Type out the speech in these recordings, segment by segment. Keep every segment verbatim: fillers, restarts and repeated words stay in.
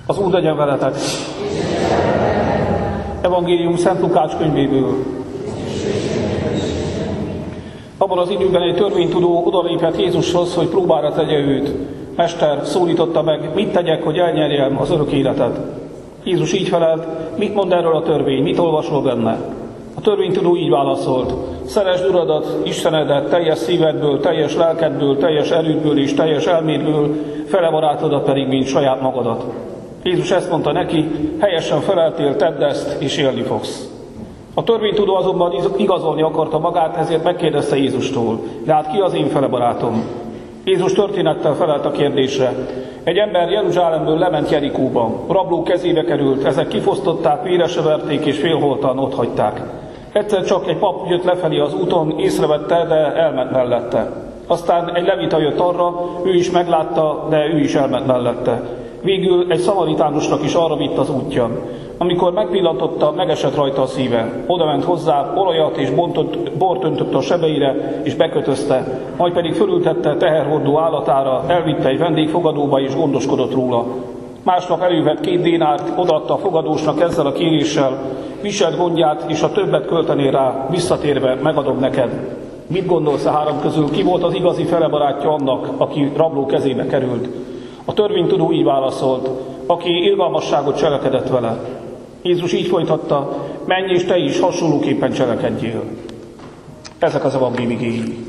Az Úr legyen veletek! Evangélium Szent Lukács könyvéből. Abban az időben egy törvénytudó odalépett Jézushoz, hogy próbára tegye őt. Mester, szólította meg, mit tegyek, hogy elnyerjem az örök életet? Jézus így felelt, mit mond erről a törvény, mit olvasol benne? A törvénytudó így válaszolt, szeresd Uradat, Istenedet teljes szívedből, teljes lelkedből, teljes erődből és teljes elmédből, fele barátodat pedig, mint saját magadat. Jézus ezt mondta neki, helyesen feleltél, tedd ezt, és élni fogsz. A törvénytudó azonban igazolni akarta magát, ezért megkérdezte Jézustól, de hát ki az én fele barátom? Jézus történettel felelt a kérdésre. Egy ember Jeruzsálemből lement Jerikóba, rablók kezébe került, ezek kifosztották, véresre verték és félholtan ott hagyták. Egyszer csak egy pap jött lefelé az úton, észrevette, de elment mellette. Aztán egy levita jött arra, ő is meglátta, de ő is elment mellette. Végül egy szamaritánusnak is arra vitt az útja. Amikor megpillantotta, megesett rajta a szíve. Oda ment hozzá, olajat és bontott, bort öntött a sebeire, és bekötözte, majd pedig fölültette teherhordó állatára, elvitte egy vendégfogadóba, és gondoskodott róla. Másnap elővett két dénárt, odaadta a fogadósnak ezzel a kéréssel, viselt gondját, és a többet költené rá, visszatérve megadom neked. Mit gondolsz a három közül, ki volt az igazi felebarátja annak, aki rabló kezébe került? A törvénytudó így válaszolt, aki irgalmasságot cselekedett vele. Jézus így folytatta, menj és te is hasonlóképpen cselekedjél. Ezek az evangélium igéi.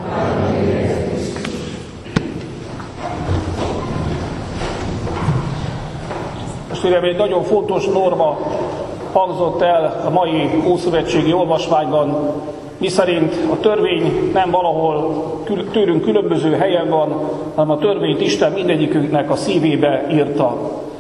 Most ugye egy nagyon fontos norma hangzott el a mai ószövetségi olvasmányban, miszerint a törvény nem valahol tőlünk különböző helyen van, hanem a törvényt Isten mindegyikünknek a szívébe írta.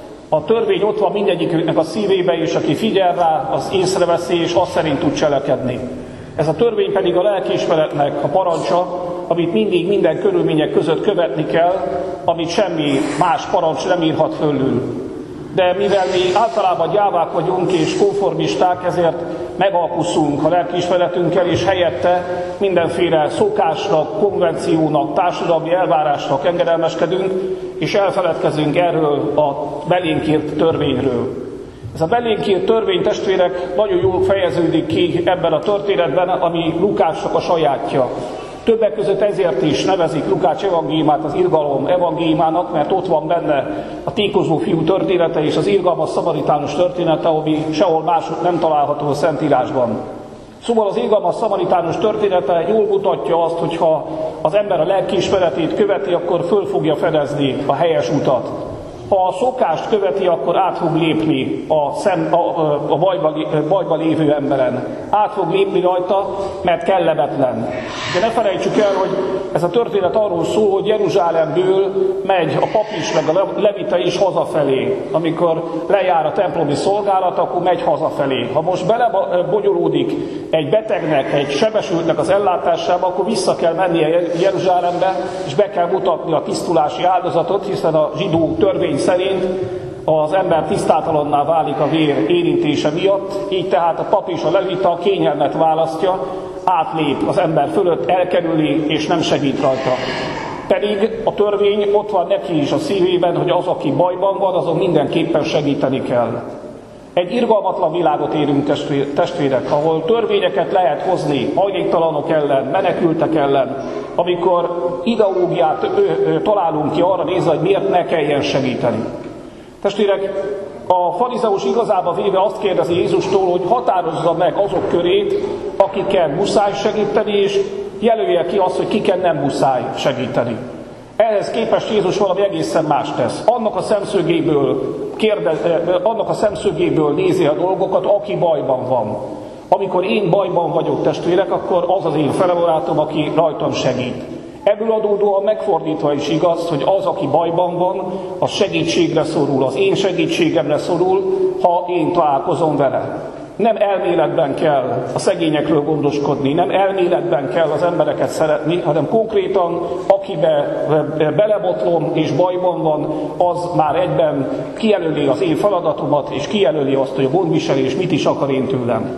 A törvény ott van mindegyikünknek a szívébe, és aki figyel rá, az észreveszi, és azt szerint tud cselekedni. Ez a törvény pedig a lelkiismeretnek a parancsa, amit mindig minden körülmények között követni kell, amit semmi más parancs nem írhat fölül. De mivel mi általában gyávák vagyunk és konformisták, ezért megalkuszunk a lelkiismeretünkkel, és helyette mindenféle szokásnak, konvenciónak, társadalmi elvárásnak engedelmeskedünk, és elfeledkezünk erről a belénk írt törvényről. Ez a belénk írt törvény, testvérek, nagyon jól fejeződik ki ebben a történetben, ami Lukácsnak a sajátja. Többek között ezért is nevezik Lukács evangéliumát az irgalom evangéliumának, mert ott van benne a tékozó fiú története és az irgalmas szamaritánus története, ami sehol máshogy nem található a Szentírásban. Szóval az irgalmas szamaritánus története jól mutatja azt, hogyha az ember a lelkiismeretét követi, akkor föl fogja fedezni a helyes utat. Ha a szokást követi, akkor át fog lépni a, szem, a, a, a bajba, bajba lévő emberen. Át fog lépni rajta, mert kellemetlen. De ne felejtsük el, hogy ez a történet arról szól, hogy Jeruzsálemből megy a pap is, meg a levita is hazafelé. Amikor lejár a templomi szolgálat, akkor megy hazafelé. Ha most belebonyolódik egy betegnek, egy sebesültnek az ellátásába, akkor vissza kell mennie Jeruzsálembe, és be kell mutatni a tisztulási áldozatot, hiszen a zsidó törvény szerint az ember tisztátalanná válik a vér érintése miatt, így tehát a pap és a levita kényelmet választja, átlép az ember fölött, elkerüli és nem segít rajta. Pedig a törvény ott van neki is a szívében, hogy az, aki bajban van, azon mindenképpen segíteni kell. Egy irgalmatlan világot érünk, testvérek, ahol törvényeket lehet hozni hajléktalanok ellen, menekültek ellen, amikor ideológiát ö, ö, találunk ki arra nézve, hogy miért ne kelljen segíteni. Testvérek, a farizeus igazába véve azt kérdezi Jézustól, hogy határozza meg azok körét, akiken muszáj segíteni, és jelölje ki azt, hogy kiken nem muszáj segíteni. Ehhez képest Jézus valami egészen más tesz. Annak a szemszögéből, kérdez, annak a szemszögéből nézi a dolgokat, aki bajban van. Amikor én bajban vagyok, testvérek, akkor az az én felebarátom, aki rajtam segít. Ebből adódóan megfordítva is igaz, hogy az, aki bajban van, az segítségre szorul, az én segítségemre szorul, ha én találkozom vele. Nem elméletben kell a szegényekről gondoskodni, nem elméletben kell az embereket szeretni, hanem konkrétan, akibe belebotlom és bajban van, az már egyben kijelöli az én feladatomat, és kijelöli azt, hogy a gondviselés mit is akar én tőlem.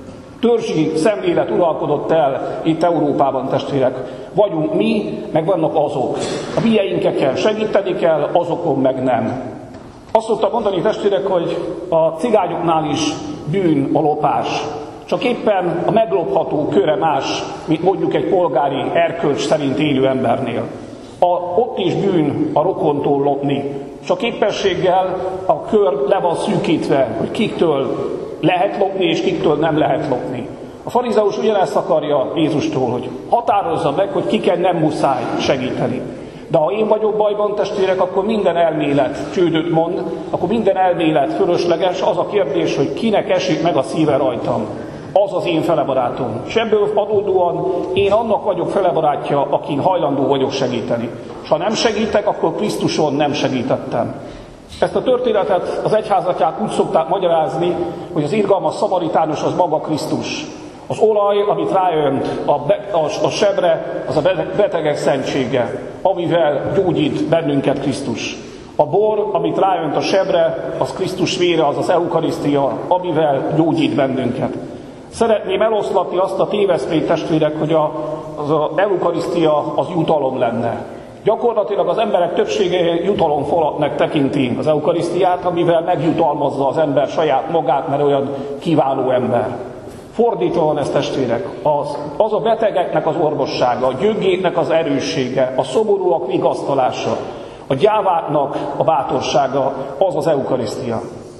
Törzsi szemlélet uralkodott el itt Európában, testvérek. Vagyunk mi, meg vannak azok. A mieinkkel segíteni kell, azokon meg nem. Azt szoktam mondani, testvérek, hogy a cigányoknál is bűn a lopás. Csak éppen a meglopható köre más, mint mondjuk egy polgári erkölcs szerint élő embernél. A, ott is bűn a rokontól lopni. Csak éppenséggel a kör le van szűkítve, hogy kiktől lehet lopni, és kiktől nem lehet lopni. A farizeus ugyanezt akarja Jézustól, hogy határozza meg, hogy kiken nem muszáj segíteni. De ha én vagyok bajban, testvérek, akkor minden elmélet csődöt mond, akkor minden elmélet fölösleges. Az a kérdés, hogy kinek esik meg a szíve rajtam. Az az én felebarátom. És ebből adódóan én annak vagyok felebarátja, akin hajlandó vagyok segíteni. És ha nem segítek, akkor Krisztuson nem segítettem. Ezt a történetet az egyházatják úgy szokták magyarázni, hogy az irgalmas szamaritánus az maga Krisztus. Az olaj, amit ráönt a, be, a, a sebre, az a betegek szentsége, amivel gyógyít bennünket Krisztus. A bor, amit ráönt a sebre, az Krisztus vére, az az eukarisztia, amivel gyógyít bennünket. Szeretném eloszlatni azt a téveszményt, testvérek, hogy a, az a eukarisztia az jutalom lenne. Gyakorlatilag az emberek többsége jutalomfalatnak tekinti az eukarisztiát, amivel megjutalmazza az ember saját magát, mert olyan kiváló ember. Fordítva van ez, testvérek, az, az a betegeknek az orvossága, a gyöngéknek az erőssége, a szomorúak vigasztalása, a gyáváknak a bátorsága, az az eukarisztia.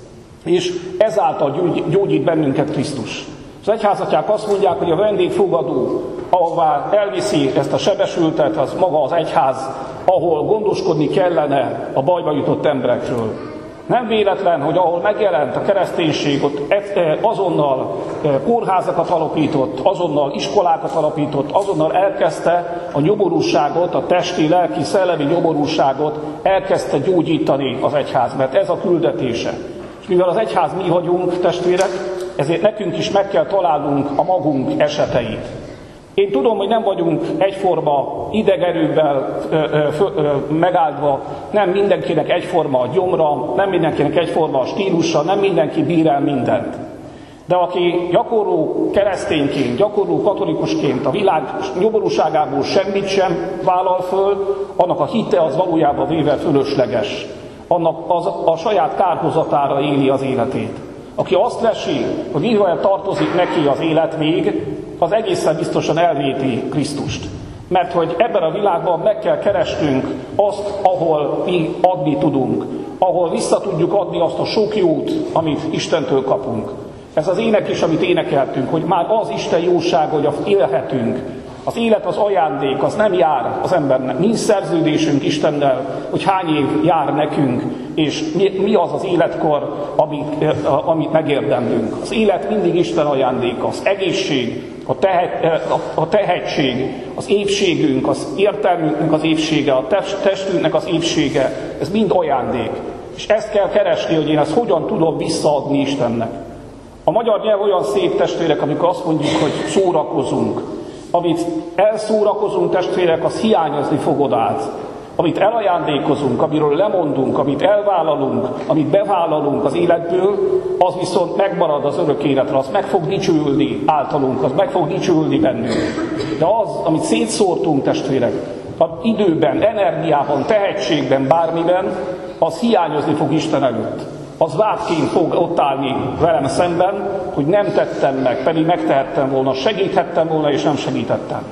És ezáltal gyógyít bennünket Krisztus. Az egyházatják azt mondják, hogy a vendégfogadó, ahová elviszi ezt a sebesültet, az maga az egyház, ahol gondoskodni kellene a bajba jutott emberekről. Nem véletlen, hogy ahol megjelent a kereszténység, ott azonnal kórházakat alapított, azonnal iskolákat alapított, azonnal elkezdte a nyomorúságot, a testi, lelki, szellemi nyomorúságot elkezdte gyógyítani az egyház, mert ez a küldetése. És mivel az egyház mi vagyunk, testvérek, ezért nekünk is meg kell találnunk a magunk eseteit. Én tudom, hogy nem vagyunk egyforma idegerővel ö, ö, ö, megáldva, nem mindenkinek egyforma a gyomra, nem mindenkinek egyforma a stílusa, nem mindenki bír el mindent. De aki gyakorló keresztényként, gyakorló katolikusként a világ nyomorúságából semmit sem vállal föl, annak a hite az valójában véve fölösleges. Annak az, a saját kárhozatára éli az életét. Aki azt lesi, hogy mivel tartozik neki az életvég, az egészen biztosan elvéti Krisztust. Mert hogy ebben a világban meg kell keresnünk azt, ahol mi adni tudunk, ahol vissza tudjuk adni azt a sok jót, amit Istentől kapunk. Ez az ének is, amit énekeltünk, hogy már az Isten jósága, hogy élhetünk. Az élet az ajándék, az nem jár az embernek. Nincs szerződésünk Istennel, hogy hány év jár nekünk, és mi, mi az az életkor, amit, amit megérdemlünk. Az élet mindig Isten ajándéka, az egészség, a, tehet, a tehetség, az épségünk, az értelmünknek az épsége, a testünknek az épsége, ez mind ajándék. És ezt kell keresni, hogy én ezt hogyan tudom visszaadni Istennek. A magyar nyelv olyan szép, testvérek, amikor azt mondjuk, hogy szórakozunk. Amit elszórakozunk, testvérek, az hiányozni fog odát. Amit elajándékozunk, amiről lemondunk, amit elvállalunk, amit bevállalunk az életből, az viszont megmarad az örök életre, az meg fog dicsőülni általunk, az meg fog dicsőülni bennünk. De az, amit szétszórtunk, testvérek, az időben, energiában, tehetségben, bármiben, az hiányozni fog Isten előtt. Az vádként fog ott állni velem szemben, hogy nem tettem meg, pedig megtehettem volna, segíthettem volna, és nem segítettem.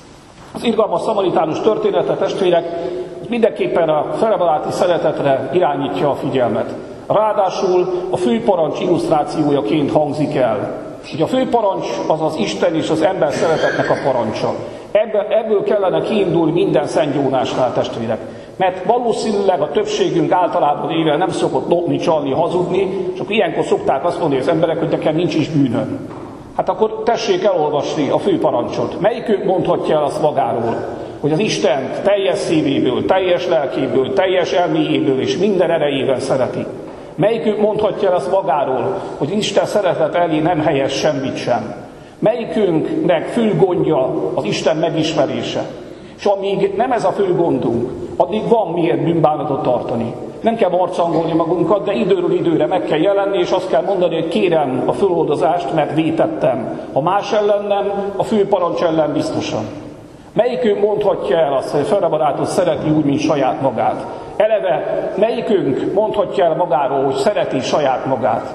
Az irgalmas szamaritánus története, testvérek, mindenképpen a felebaráti szeretetre irányítja a figyelmet. Ráadásul a főparancs illusztrációjaként hangzik el. Ugye a főparancs az az Isten és az ember szeretetnek a parancsa. Ebből, ebből kellene kiindulni minden szentgyónásnál, testvérek. Mert valószínűleg a többségünk általában éve nem szokott lopni, csalni, hazudni, csak ilyenkor szokták azt mondani az emberek, hogy nekem nincs is bűnöm. Hát akkor tessék elolvasni a főparancsot. Melyikünk mondhatja el azt magáról, hogy az Istent teljes szívéből, teljes lelkéből, teljes elméjéből és minden erejével szereti? Melyikünk mondhatja el azt magáról, hogy Isten szeretet elé nem helyez semmit sem? Melyikünknek fő gondja az Isten megismerése? És amíg nem ez a fő gondunk, addig van miért bűnbánatot tartani. Nem kell marcangolni magunkat, de időről időre meg kell jelenni, és azt kell mondani, hogy kérem a föloldozást, mert vétettem. Ha más ellen nem, a fő parancs ellen biztosan. Melyikünk mondhatja el azt, hogy a felebarátot szereti úgy, mint saját magát? Eleve melyikünk mondhatja el magáról, hogy szereti saját magát?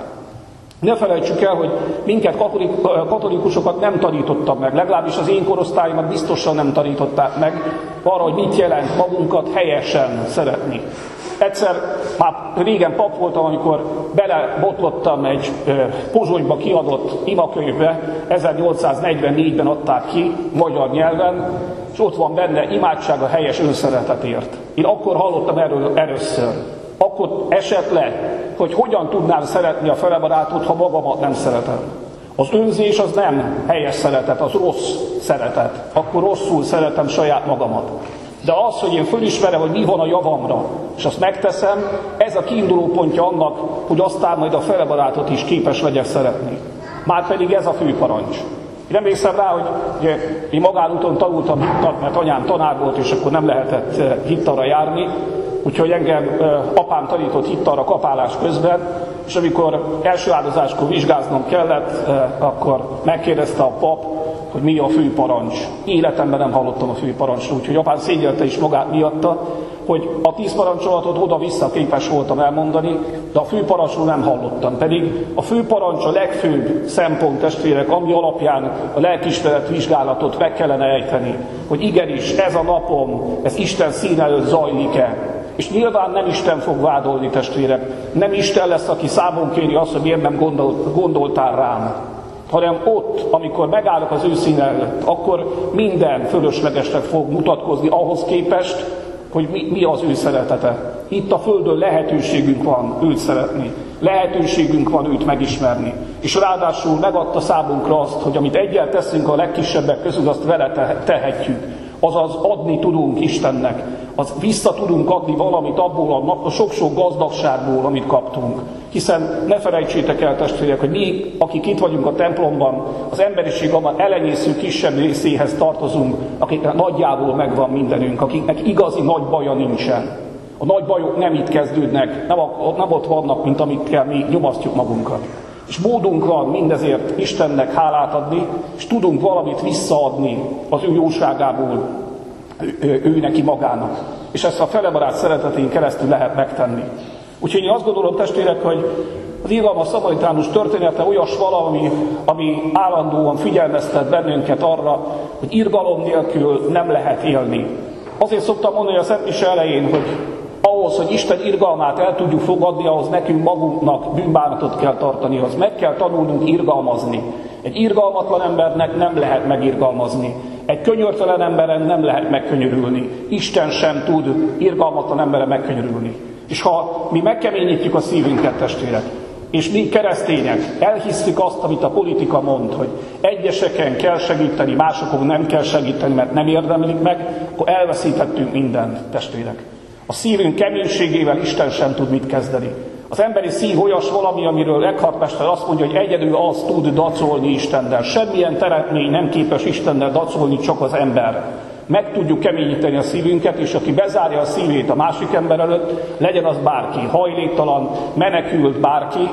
Ne felejtsük el, hogy minket katolikusokat nem tanítottak meg, legalábbis az én korosztályomat biztosan nem tanították meg arra, hogy mit jelent magunkat helyesen szeretni. Egyszer, már régen pap voltam, amikor belebotlottam egy Pozsonyba kiadott imakönyvbe, ezernyolcszáznegyvennégyben adták ki magyar nyelven, és ott van benne imádság a helyes önszeretetért. Én akkor hallottam erről először. Akkor esett le, hogy hogyan tudnám szeretni a felebarátot, ha magamat nem szeretem. Az önzés az nem helyes szeretet, az rossz szeretet. Akkor rosszul szeretem saját magamat. De az, hogy én fölismerem, hogy mi van a javamra, és azt megteszem, ez a kiinduló pontja annak, hogy aztán majd a felebarátot is képes legyek szeretni. Márpedig ez a fő parancs. Én emlékszem rá, hogy ugye, én magánúton tanultam hittat, mert anyám tanár volt, és akkor nem lehetett hittarra járni. Úgyhogy engem apám tanított hittarra kapálás közben, és amikor első áldozáskor vizsgáznom kellett, akkor megkérdezte a pap, hogy mi a fő parancs. Életemben nem hallottam a fő parancsról, úgyhogy apám szégyelte is magát miatta, hogy a tíz parancsolatot oda-vissza képes voltam elmondani, de a fő parancsról nem hallottam. Pedig a fő parancs a legfőbb szempont, testvérek, ami alapján a lelkiismeret vizsgálatot meg kellene ejteni, hogy igenis ez a napom, ez Isten szín előtt zajlik-e. És nyilván nem Isten fog vádolni, testvérek. Nem Isten lesz, aki számon kéri azt, hogy miért nem gondol, gondoltál rám. Hanem ott, amikor megállok az ő színe előtt, akkor minden fölöslegesnek fog mutatkozni ahhoz képest, hogy mi, mi az ő szeretete. Itt a Földön lehetőségünk van őt szeretni. Lehetőségünk van őt megismerni. És ráadásul megadta számunkra azt, hogy amit egyel teszünk a legkisebbek közül, azt vele tehetjük. Azaz adni tudunk Istennek, az vissza tudunk adni valamit abból a sok-sok gazdagságból, amit kaptunk. Hiszen ne felejtsétek el, testvérek, hogy mi, akik itt vagyunk a templomban, az emberiség abban elenyésző kisebb részéhez tartozunk, akiknek nagyjából megvan mindenünk, akiknek igazi nagy baja nincsen. A nagy bajok nem itt kezdődnek, nem, nem ott vannak, mint amikkel mi nyomasztjuk magunkat. És módunk van mindezért Istennek hálát adni, és tudunk valamit visszaadni az ő jóságából, ő, ő, ő neki magának. És ezt a felebarát szeretetén keresztül lehet megtenni. Úgyhogy én azt gondolom, testvérek, hogy az irgalmas szamaritánus története olyas valami, ami állandóan figyelmeztet bennünket arra, hogy irgalom nélkül nem lehet élni. Azért szoktam mondani a Szent Mise elején, hogy ahhoz, hogy Isten irgalmát el tudjuk fogadni, ahhoz nekünk magunknak bűnbánatot kell tartani, az meg kell tanulnunk irgalmazni. Egy irgalmatlan embernek nem lehet megirgalmazni. Egy könyörtelen emberen nem lehet megkönyörülni. Isten sem tud irgalmatlan emberen megkönyörülni. És ha mi megkeményítjük a szívünket, testvérek, és mi keresztények elhisszük azt, amit a politika mond, hogy egyeseken kell segíteni, másokon nem kell segíteni, mert nem érdemlik meg, akkor elveszítettünk mindent, testvérek. A szívünk keménységével Isten sem tud mit kezdeni. Az emberi szív olyas valami, amiről Eckhart mester azt mondja, hogy egyedül az tud dacolni Istennel. Semmilyen teremtmény nem képes Istennel dacolni, csak az ember. Meg tudjuk keményíteni a szívünket, és aki bezárja a szívét a másik ember előtt, legyen az bárki, hajléktalan, menekült bárki,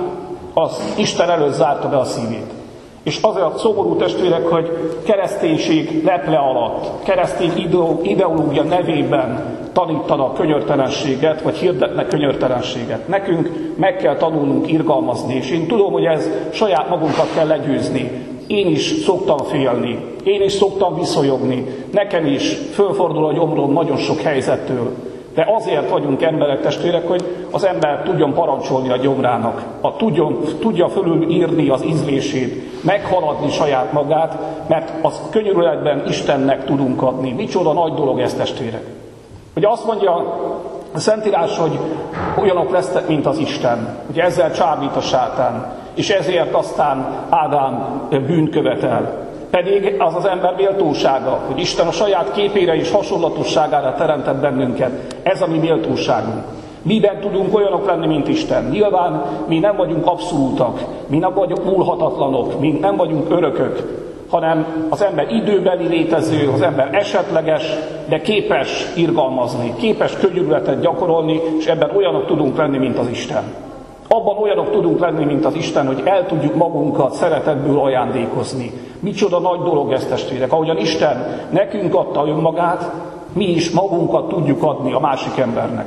az Isten előtt zárta be a szívét. És azért a szomorú, testvérek, hogy kereszténység leple alatt, keresztény ideológia nevében tanítanak könyörtelenséget, vagy hirdetnek könyörtelenséget. Nekünk meg kell tanulnunk irgalmazni, és én tudom, hogy ez saját magunkat kell legyőzni. Én is szoktam félni, én is szoktam viszonyogni, nekem is fölfordul a gyomrom nagyon sok helyzettől. De azért vagyunk emberek, testvérek, hogy az ember tudjon parancsolni a gyomrának, a tudjon, tudja fölülírni az ízlését, meghaladni saját magát, mert az könyörületben Istennek tudunk adni. Micsoda nagy dolog ez, testvérek. Ugye azt mondja a Szentírás, hogy olyanok lesztek, mint az Isten. Ugye ezzel csábít a sátán, és ezért aztán Ádám bűnt követel. Pedig az az ember méltósága, hogy Isten a saját képére és hasonlatosságára teremtett bennünket. Ez a mi méltóságunk. Miben tudunk olyanok lenni, mint Isten? Nyilván mi nem vagyunk abszolútak, mi nem vagyunk múlhatatlanok, mi nem vagyunk örökök, hanem az ember időbeli létező, az ember esetleges, de képes irgalmazni, képes könyörületet gyakorolni, és ebben olyanok tudunk lenni, mint az Isten. Abban olyanok tudunk lenni, mint az Isten, hogy el tudjuk magunkat szeretetből ajándékozni. Micsoda nagy dolog ez, testvérek. Ahogyan Isten nekünk adta önmagát, mi is magunkat tudjuk adni a másik embernek.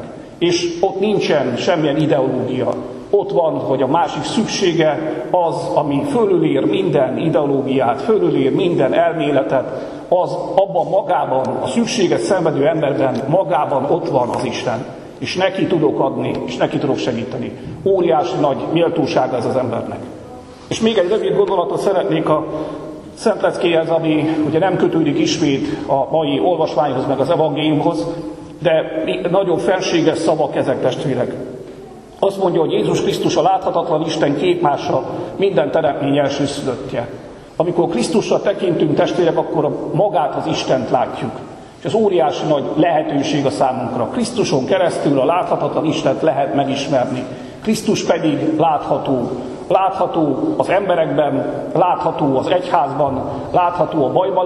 és ott nincsen semmilyen ideológia. Ott van, hogy a másik szüksége az, ami fölülér minden ideológiát, fölülér minden elméletet, az abban magában, a szükséget szenvedő emberben magában ott van az Isten. És neki tudok adni, és neki tudok segíteni. Óriási nagy méltósága ez az embernek. És még egy rövid gondolatot szeretnék a Szent Leckéhez, ami ugye nem kötődik ismét a mai olvasmányhoz, meg az evangéliumhoz, de nagyon fenséges szavak ezek, testvérek. Azt mondja, hogy Jézus Krisztus a láthatatlan Isten képmása, minden teremtmény elsőszülöttje. Amikor Krisztusra tekintünk, testvérek, akkor magát az Istent látjuk. És ez óriási nagy lehetőség a számunkra. Krisztuson keresztül a láthatatlan Istent lehet megismerni. Krisztus pedig látható. Látható az emberekben, látható az egyházban, látható a bajban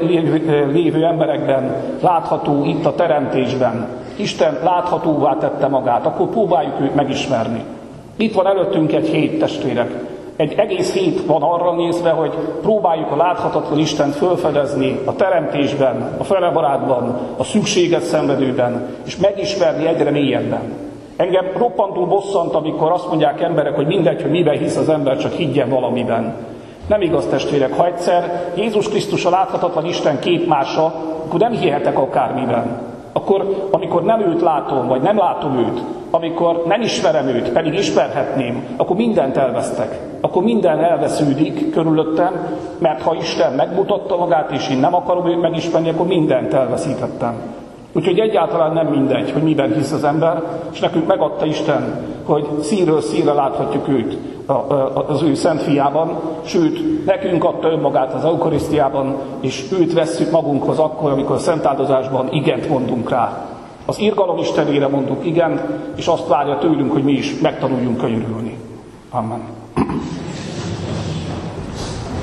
lévő emberekben, látható itt a teremtésben. Isten láthatóvá tette magát, akkor próbáljuk őt megismerni. Itt van előttünk egy hét, testvérek. Egy egész hét van arra nézve, hogy próbáljuk a láthatatlan Istent felfedezni a teremtésben, a felebarátban, a szükséget szenvedőben, és megismerni egyre mélyebben. Engem roppantul bosszant, amikor azt mondják emberek, hogy mindegy, hogy miben hisz az ember, csak higgyen valamiben. Nem igaz, testvérek, ha egyszer Jézus Krisztus a láthatatlan Isten képmása, akkor nem hihetek akármiben. Akkor, amikor nem őt látom, vagy nem látom őt, amikor nem ismerem őt, pedig ismerhetném, akkor mindent elvesztek. Akkor minden elvesződik körülöttem, mert ha Isten megmutatta magát, és én nem akarom őt megismerni, akkor mindent elveszítettem. Úgyhogy egyáltalán nem mindegy, hogy miben hisz az ember, és nekünk megadta Isten, hogy színről színre láthatjuk őt az ő szent fiában, sőt, nekünk adta önmagát az eukarisztiában, és őt vesszük magunkhoz akkor, amikor a szentáldozásban igent mondunk rá. Az irgalom Istenére mondunk igen, és azt várja tőlünk, hogy mi is megtanuljunk könyörülni. Amen.